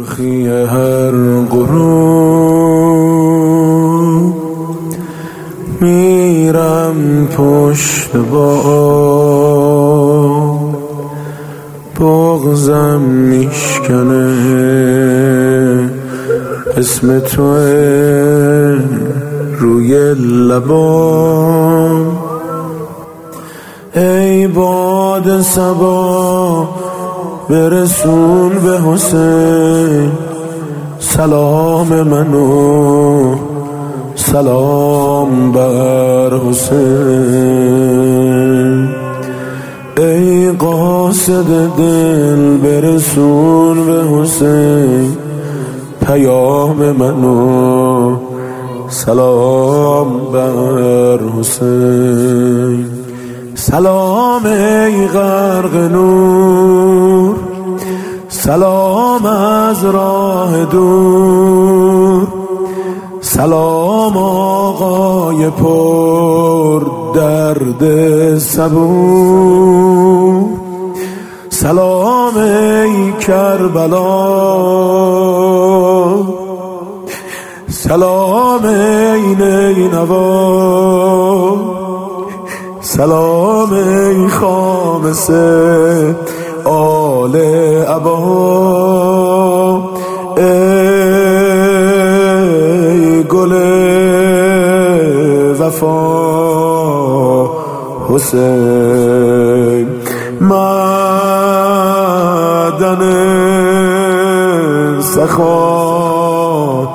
سرخی هر غروب میرم پشت بغضم میشکنه اسم توه روی لبام. ای باد صبا برسون به حسین سلام منو، سلام بر حسین. ای قاصد دل برسون به حسین پیام منو، سلام بر حسین. سلام ای غرق نور، سلام از راه دور، سلام آقای پر درد صبور. سلام ای کربلا، سلام ای نینوا، سلام ای خامسه آل عبا. ای گل وفا حسین، معدن سخا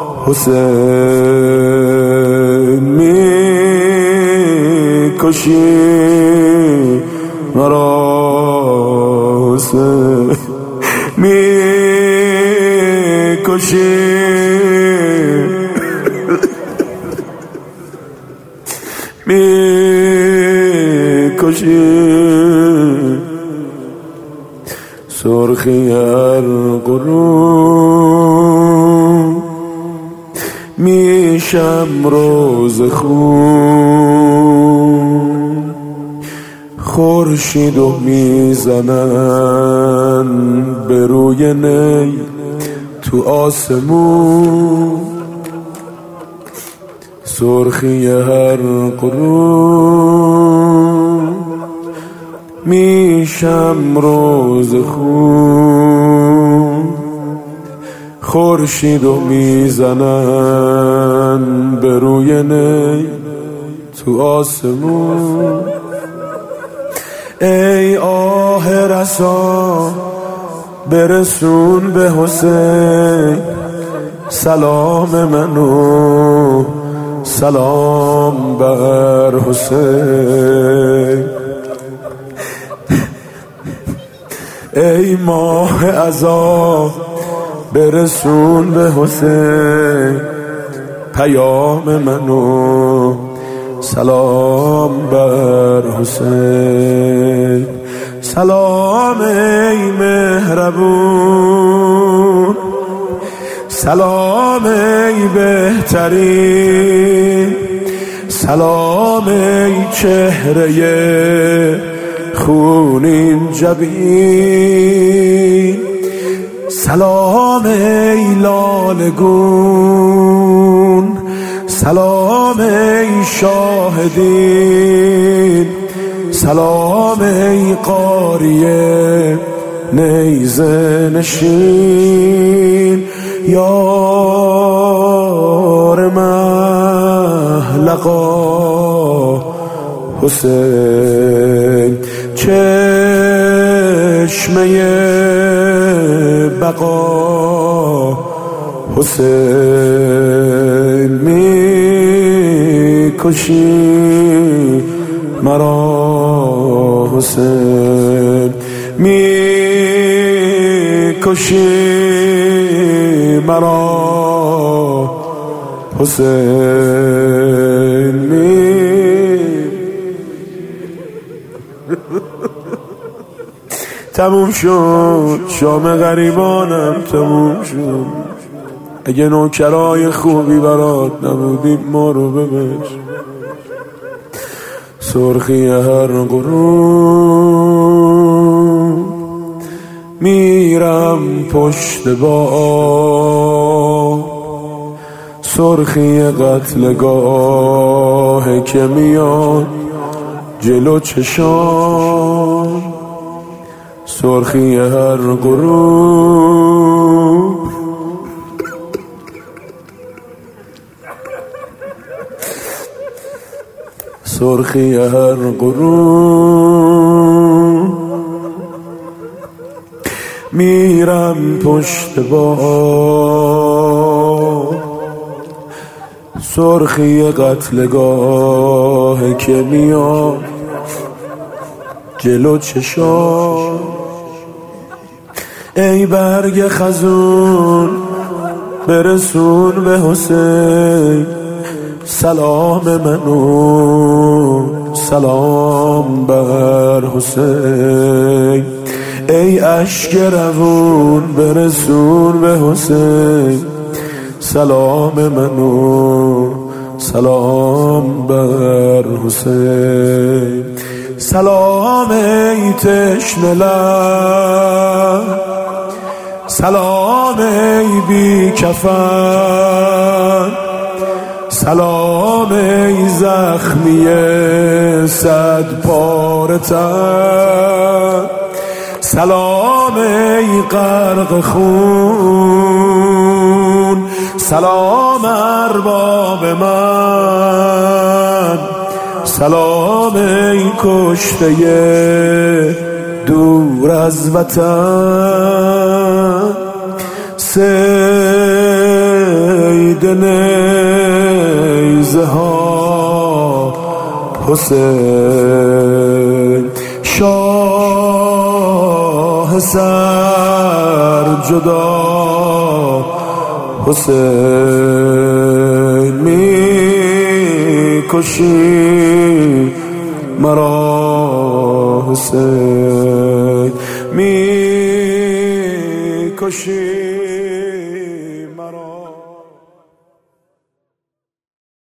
حسین. میکشی مرا حسین، میکشی میکشی. سرخی هر غروب میشم روز خون، خورشید و میزنن به روی نی تو آسمون. سرخی هر غروب میشم روز خون، خورشید و میزنن به روی نی تو آسمون. ای آه رسا برسون به حسین سلام منو، سلام بر حسین. ای ماه عزا برسون به حسین پیام منو، سلام بر حسین. سلام ای مهربون، سلام ای بهترین، سلام ای چهره خونین جبین. سلام ای لالگون، سلام ای شاهدین، سلام ای قاریه نیزه نشین. یار محلقا حسین، چشمه بقا حسین. میکشی مرا حسین، میکشی مرا حسین. تموم شد شام غریبانم، تموم شد. اگه نوکرای خوبی برات نبودیم ما رو ببش. سرخی هر غروب میرم پشت با سرخی قتلگاه که میاد جلو چشام، سرخی هر غروب، سرخی هر غروب. میرم پشت با سرخی قتلگاه که میاد جلو چشام. ای برگ خزون برسون به حسین سلام منو، سلام بر حسین. ای اشک روون برسون به حسین سلام منو، سلام بر حسین. سلام ای تشنه لب، سلام ای بی کفن، سلام ای زخمی صد پاره تن، سلام ای غرق خون، سلام ارباب من، سلام ای کشته دور از وطن. صید نیزه ها حسین، شاه سر جدا حسین. می کشی مرا حسین، می کشی